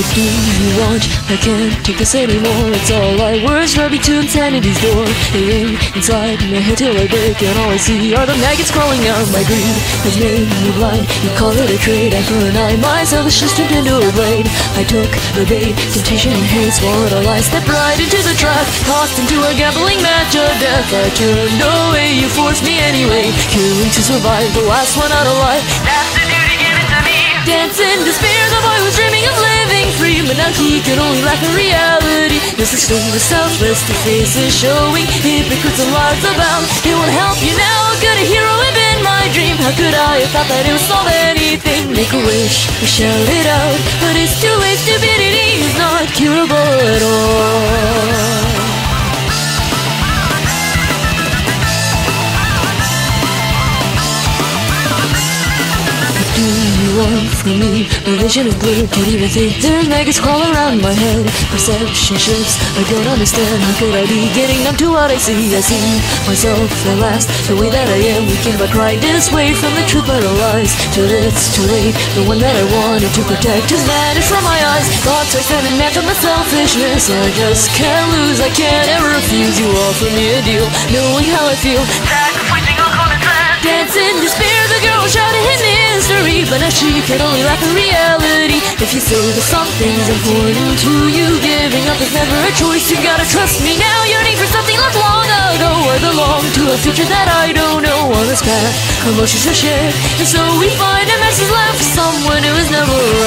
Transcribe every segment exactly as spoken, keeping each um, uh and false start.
What do you want? I can't take this anymore. It's all like words rubbing to insanity's door. They ring inside my head till I break, and all I see are the maggots crawling out. My greed has made me blind. You call it a trade. I for an eye myself is just turned into a blade. I took the bait, temptation and hate, swallowed a lie, stepped right into the trap, tossed into a gambling match of death. I turned away, you forced me anyway, killing to survive, the last one out alive. That's the duty given to me. Dance in despair, the boy was dreaming of living free, but now he can only laugh at reality. This is still the selfless, the faces showing hypocrites and lies about. It will help you now, could a hero have been my dream? How could I have thought that it would solve anything? Make a wish, or shout it out, but it's too late, stupidity is not curable at all. Do you want from me? My vision is blurred, can't even think. There's maggots crawl around my head. Perception shifts, I don't understand. How could I be getting numb to what I see? I see myself at last, the way that I am. Weakened by pride, dissuade from the truth but lies. Till it's too late, the one that I wanted to protect has vanished from my eyes. Thoughts are sentimental, my selfishness I just can't lose, I can't ever refuse. You offer me a deal, knowing how I feel, sacrificing all common sense. Dance in despair, the girl shouted in mystery, but now she can only laugh at reality. If you say that something's important to you, giving up is never a choice. You gotta trust me now, yearning for something left long ago. I belong to a future that I don't know. On this path, emotions are shared, and so we find a message left for someone who is never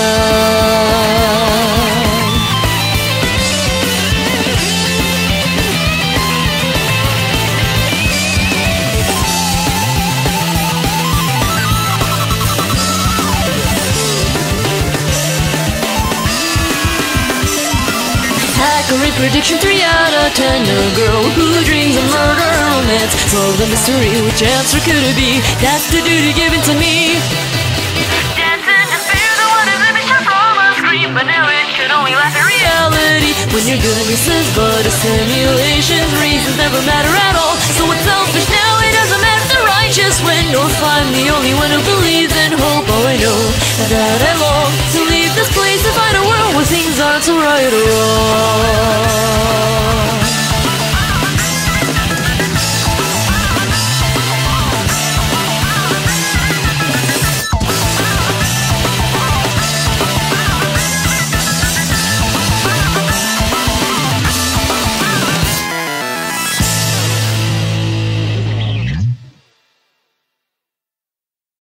around. Accurate prediction, three out of ten. A girl who dreams of murder and romance. Solve the mystery, which answer could it be? That's the duty given to me. Dance in despair, the one who let me shut from a scream, but now it can only laugh at reality. When your goodness is but a simulation, reasons never matter at all. So it's selfish now, it doesn't matter the righteous win, or if I'm the only one who believes in hope. All I know is that I long to leave this place and find a world where things aren't so right or wrong.